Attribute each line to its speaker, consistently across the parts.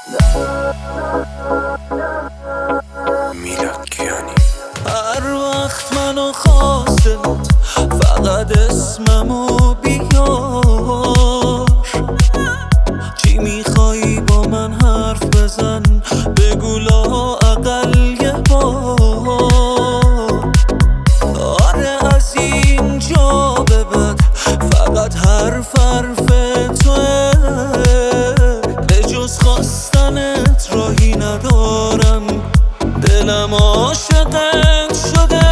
Speaker 1: میلادکیانی. هر وقت منو خواسته فقط اسممو بیار، چی میخوایی با من حرف بزن، بگو لااقل یه بار. آره از اینجا به بعد فقط حرف توه، به جز خواستنت راهی ندارم، دلم عاشقت شده.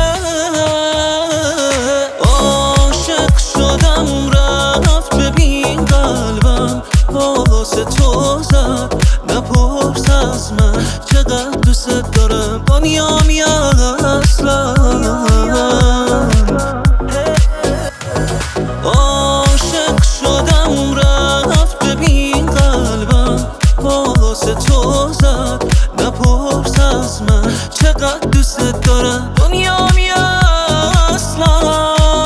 Speaker 1: عاشق شدم رفت، ببین قلبم واسه تو زد، نپرس از من چقدر دوست دارم، دنیامی اصلا. عاشق شدم رفت، ببین قلبم واسه تو زد، نپرس از من چقدر دوست دارم، دنیامی اصلا.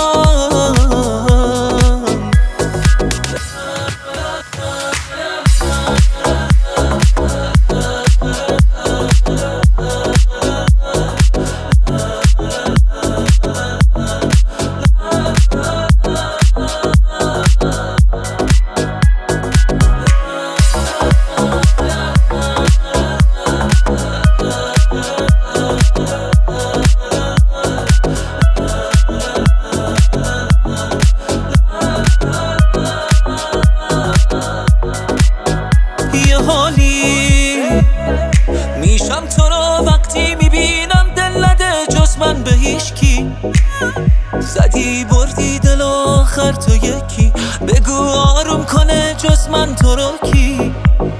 Speaker 1: یه حالی میشم تو رو وقتی میبینم، دل نده جز من به هیچکی، زدی بردی دل آخر تو یکی، بگو آروم کنه جز من تو رو کی.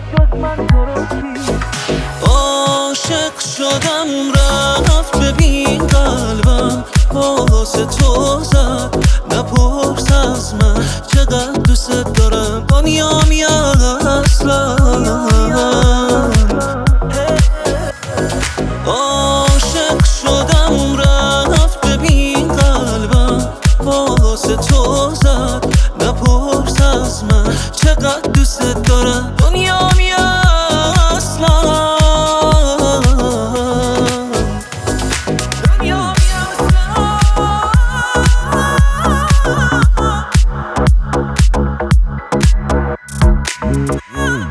Speaker 1: عاشق شدم رفت، ببین قلبم واسه تو زد، نپرس از من چقدر دوست دارم، دنیامی اصلا. عاشق شدم رفت، ببین قلبم واسه تو زد، نپرس از من چقدر دوست دارم، دنیامی اصلا. دنیامی اصلا.